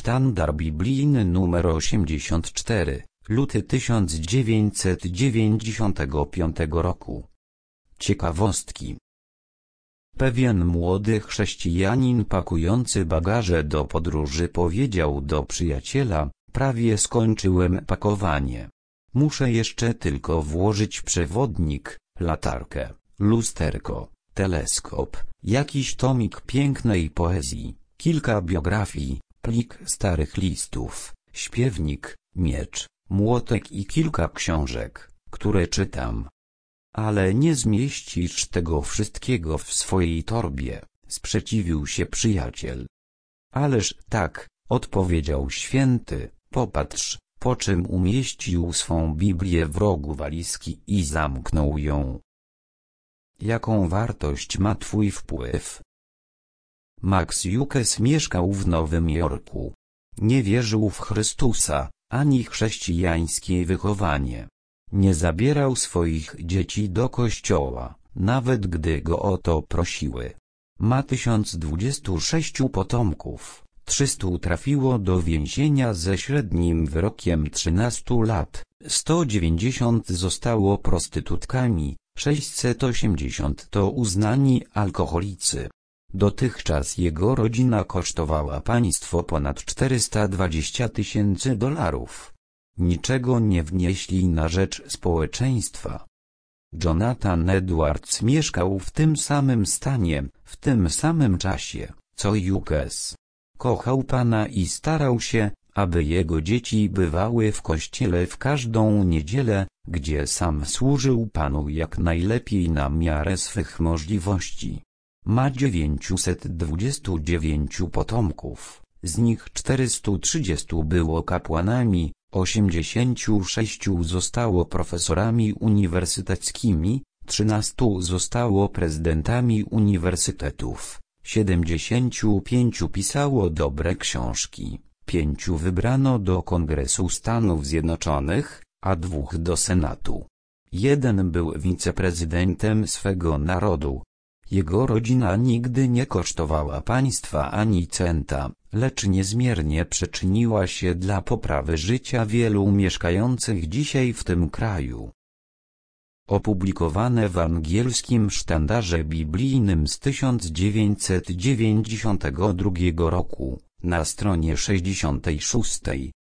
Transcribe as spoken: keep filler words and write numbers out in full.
Sztandar biblijny numer osiemdziesiąt cztery, luty tysiąc dziewięćset dziewięćdziesiątego piątego roku. Ciekawostki. Pewien młody chrześcijanin pakujący bagaże do podróży powiedział do przyjaciela: prawie skończyłem pakowanie. Muszę jeszcze tylko włożyć przewodnik, latarkę, lusterko, teleskop, jakiś tomik pięknej poezji, kilka biografii, plik starych listów, śpiewnik, miecz, młotek i kilka książek, które czytam. Ale nie zmieścisz tego wszystkiego w swojej torbie, sprzeciwił się przyjaciel. Ależ tak, odpowiedział święty, popatrz, po czym umieścił swą Biblię w rogu walizki i zamknął ją. Jaką wartość ma twój wpływ? Max Hughes mieszkał w Nowym Jorku. Nie wierzył w Chrystusa, ani chrześcijańskie wychowanie. Nie zabierał swoich dzieci do kościoła, nawet gdy go o to prosiły. Ma tysiąc dwudziestu sześciu potomków, trzystu trafiło do więzienia ze średnim wyrokiem trzynastu lat, sto dziewięćdziesiąt zostało prostytutkami, sześćset osiemdziesiąt to uznani alkoholicy. Dotychczas jego rodzina kosztowała państwo ponad czterysta dwadzieścia tysięcy dolarów. Niczego nie wnieśli na rzecz społeczeństwa. Jonathan Edwards mieszkał w tym samym stanie, w tym samym czasie, co Hughes. Kochał Pana i starał się, aby jego dzieci bywały w kościele w każdą niedzielę, gdzie sam służył Panu jak najlepiej na miarę swych możliwości. Ma dziewięćset dwudziestu dziewięciu potomków, z nich czterystu trzydziestu było kapłanami, osiemdziesięciu sześciu zostało profesorami uniwersyteckimi, trzynastu zostało prezydentami uniwersytetów, siedemdziesięciu pięciu pisało dobre książki, pięciu wybrano do Kongresu Stanów Zjednoczonych, a dwóch do Senatu. Jeden był wiceprezydentem swego narodu. Jego rodzina nigdy nie kosztowała państwa ani centa, lecz niezmiernie przyczyniła się dla poprawy życia wielu mieszkających dzisiaj w tym kraju. Opublikowane w angielskim Sztandarze biblijnym z tysiąc dziewięćset dziewięćdziesiątego drugiego roku, na stronie sześćdziesiątej szóstej.